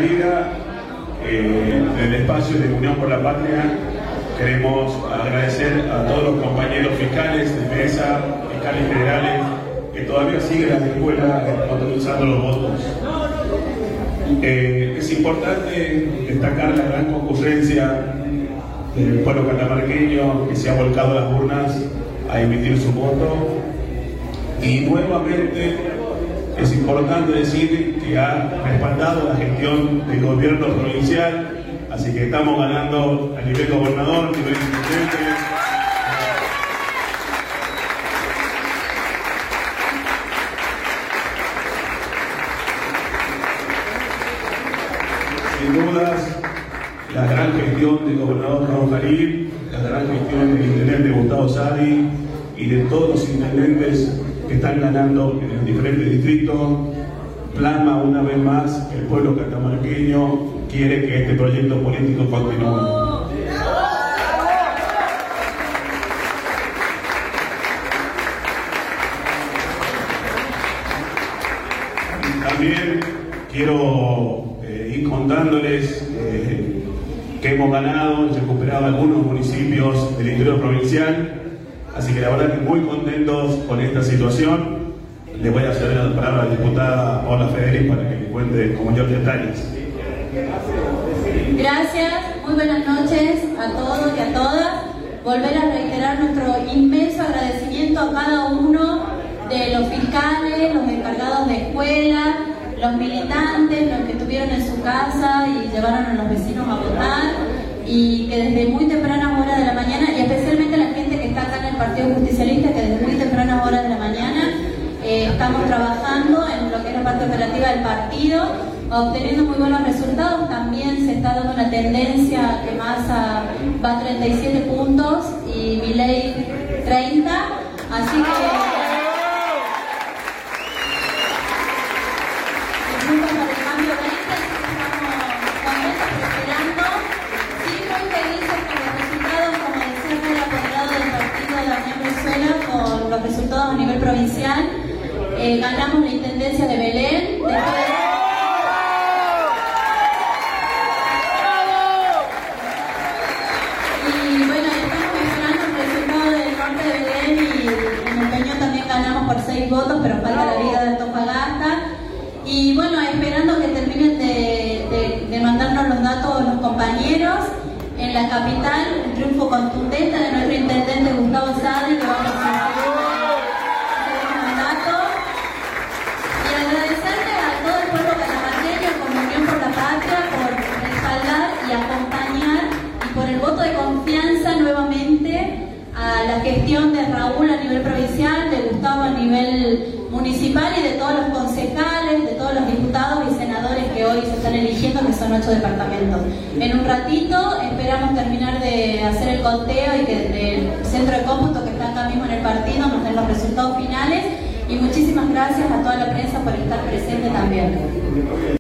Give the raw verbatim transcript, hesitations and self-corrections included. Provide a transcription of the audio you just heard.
vida. Eh, en el espacio de Unión por la Patria queremos agradecer a todos los compañeros fiscales de mesa, fiscales federales, que todavía siguen en la escuela contabilizando los votos. Eh, es importante destacar la gran concurrencia del pueblo catamarqueño que se ha volcado a las urnas a emitir su voto, y nuevamente es importante decir que ha respaldado la gestión del gobierno provincial, así que estamos ganando a nivel gobernador, a nivel intendente. Sin dudas, la gran gestión del gobernador Raúl Jalil, la gran gestión del intendente Gustavo Sadi y de todos los intendentes que están ganando en el diferente distrito, plasma una vez más que el pueblo catamarqueño quiere que este proyecto político continúe. También quiero eh, ir contándoles eh, que hemos ganado y recuperado algunos municipios del interior provincial, así que la verdad que muy contentos con esta situación. Le voy a ceder la palabra a la diputada Paula Federic para que le cuente con mayor detalles. Gracias, muy buenas noches a todos y a todas. Volver a reiterar nuestro inmenso agradecimiento a cada uno de los fiscales, los encargados de escuela, los militantes, los que estuvieron en su casa y llevaron a los vecinos a votar, y que desde muy tempranas horas de la mañana, y especialmente la gente que está acá en el Partido Justicialista, que desde muy tempranas horas de la mañana eh, estamos trabajando en lo que es la parte operativa del partido, obteniendo muy buenos resultados. También se está dando una tendencia que Massa va a treinta y siete puntos y Milei treinta, así que Juntos por el Cambio veinte, estamos contentos, esperando, sí, muy felices con los resultados, como decía el apoderado del partido Daniel Brizuela, con los resultados a nivel provincial. Eh, ganamos la intendencia de Belén, después de por seis votos, pero falta la vida de Antofagasta. Y bueno, esperando que terminen de, de, de mandarnos los datos los compañeros. En la capital, un triunfo contundente de nuestro intendente Gustavo Sadi, que va a presentar el mandato. Y agradecerle a todo el pueblo catamarqueño, como Unión por la Patria, por respaldar y acompañar, y por el voto de confianza nuevamente a la gestión de Raúl a nivel provincial, de Gustavo a nivel municipal, y de todos los concejales, de todos los diputados y senadores que hoy se están eligiendo, que son ocho departamentos. En un ratito esperamos terminar de hacer el conteo y que del centro de cómputo que está acá mismo en el partido nos den los resultados finales, y muchísimas gracias a toda la prensa por estar presente también.